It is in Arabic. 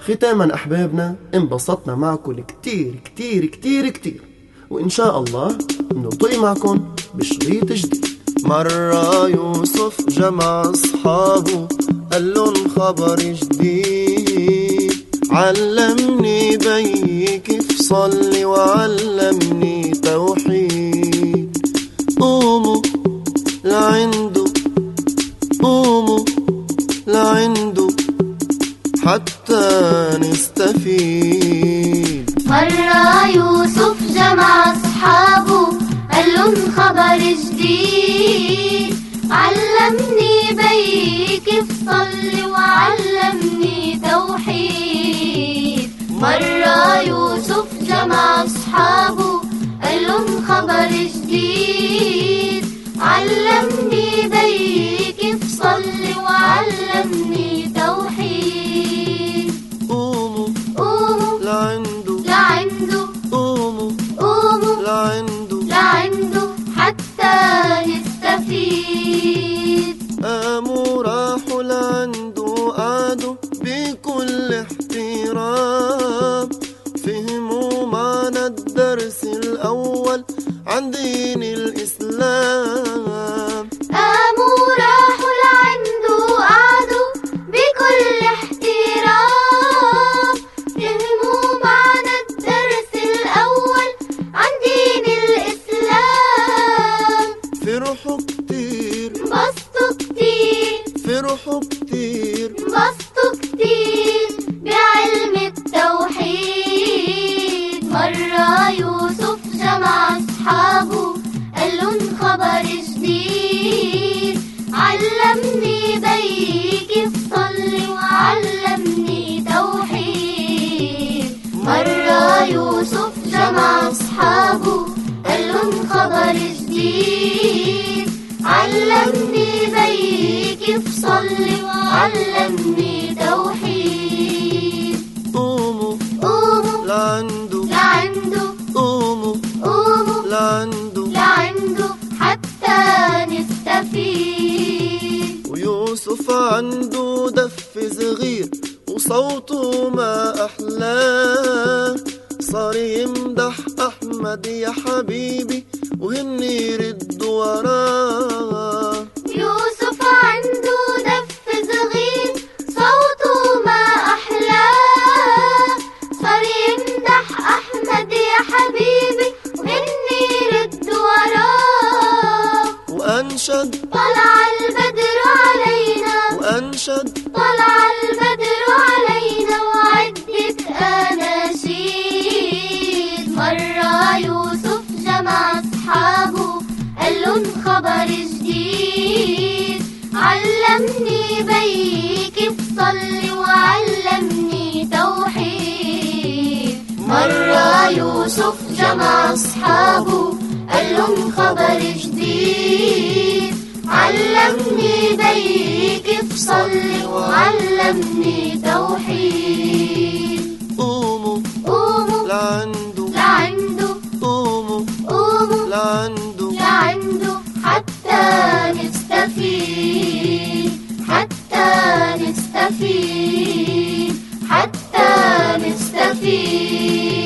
ختاما أحبابنا، انبسطنا معكم كتير كتير كتير كتير، وإن شاء الله نلتقي معكم بشريط جديد. مرة يوسف جمع أصحابه قالن خبر جديد، علمني بي كيف صلي وعلمني توحيد. قوموا لعنده، قوموا لعنده حتى نستفيد. مرة يوسف جمع أصحابه قالن خبر جديد، علمني بي كيف صلي وعلمني توحيد. مرة يوسف جمع أصحابه قالن خبر جديد، علمني بي كيف صلي وعلمني توحيد. قوموا قوموا لعنده، لعنده، قوموا قوموا لعنده لعنده حتى نستفيد. قاموا راحوا لعنده، قعدوا بكل احترام، فهموا معنى الدرس الأول عن دين الإسلام. قاموا راحوا لعنده، قعدوا بكل احترام، فهموا معنى الدرس الأول عن دين الإسلام. فرحوا كتير، انبسطوا كتير، فرحوا كتير، انبسطوا كتير بعلم التوحيد. مرة يوسف جمع أصحابه قالن خبر جديد، علمني بي كيف صلي وعلمني توحيد. مرة يوسف جمع أصحابه قالن خبر جديد، علمني بي كيف صلي وعلمني توحيد. قوموا قوموا لعنده، لعنده، قوموا قوموا لعنده لعنده حتى نستفيد. ويوسف عنده دف صغير وصوته ما أحلاه، صار يمدح أحمد يا حبيبي وهن يردوا وراه. يوسف عنده دف صغير صوته ما أحلاه، صار يمدح أحمد يا حبيبي وهني يرد وراه. وأنشد طلع البدر علينا، وأنشد طلع البدر علينا وعدة أناشيد. مرة يوسف جمع أصحابه قالن خبر جديد، علمني بي كيف صلي وعلمني توحيد. مرة يوسف جمع أصحابه قالن خبر جديد، علمني بي كيف صلي وعلمني توحيد. قوموا قوموا لعنده، لعنده، قوموا قوموا لعنده لعنده حتى نستفيد، حتى نستفيد، حتى نستفيد.